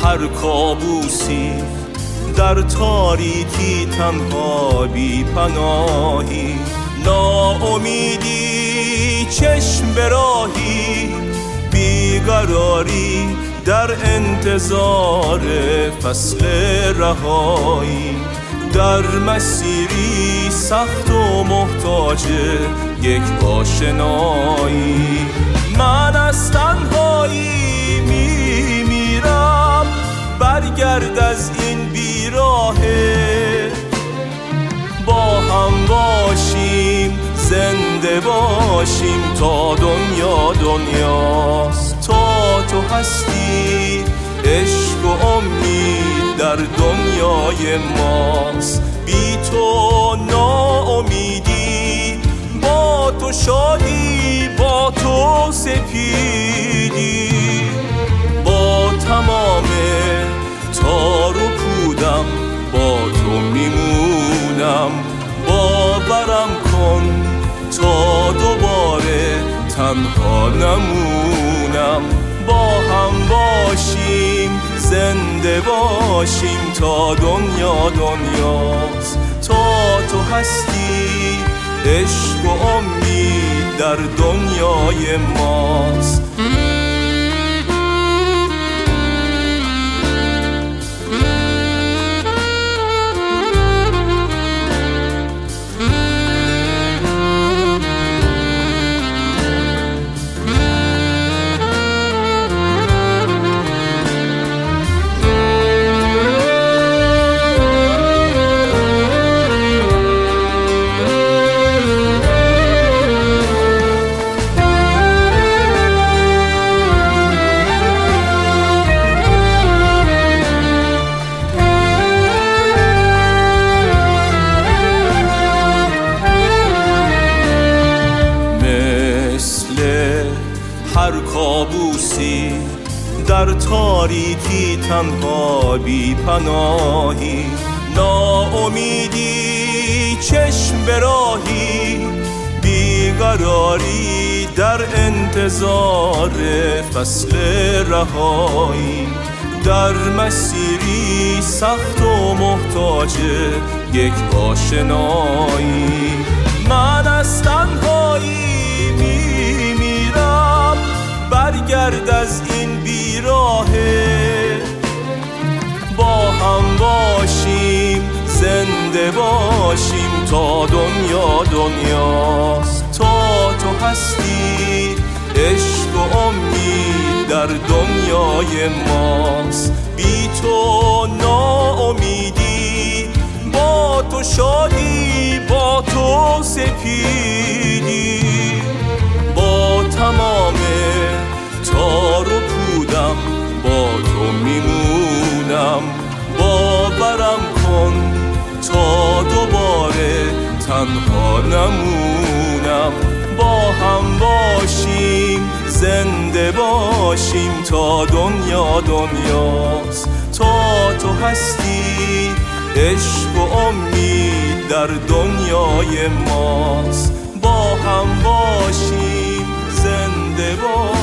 هر کابوسی در تاریکی تنها بی پناهی، ناامیدی چشم به راهی، بیقراری در انتظار فصل رهایی، در مسیری سخت و محتاج یک آشنایی. من از تنهایی میمیرم، برگرد از این بیراهه، با هم باشیم زنده باشیم تا دنیا دنیاست. تا تو هستی عشق و امید در دنیای ماست، بی تو ناامیدی، با تو شادی، با تو سپیدی، با تمام تار و پودم با تو میمونم. باورم کن تا دوباره تنها نمونم، با هم باشیم زنده باشیم تا دنیا دنیاست. تا تو هستی عشق و امید در دنیای ماست. هر کابوسی در تاریکی تنها بی پناهی، ناامیدی چشم به راهی، بیقراری در انتظار فصل رهایی، در مسیری سخت و محتاج یک آشنایی. من از تنهایی میمیرم، برگرد از این بیراهه، با هم باشیم زنده باشیم تا دنیا دنیاست. تا تو هستی عشق و امید در دنیای ماست، بی تو ناامیدی، با تو شادی، با تو سپیدی، با تمام تار و پودم با تو میمونم. باورم کن تا دوباره تنها نمونم، با هم باشیم زنده باشیم تا دنیا دنیاست. تا تو هستی عشق و امید در دنیای ماست، با هم باشیم زنده باشیم.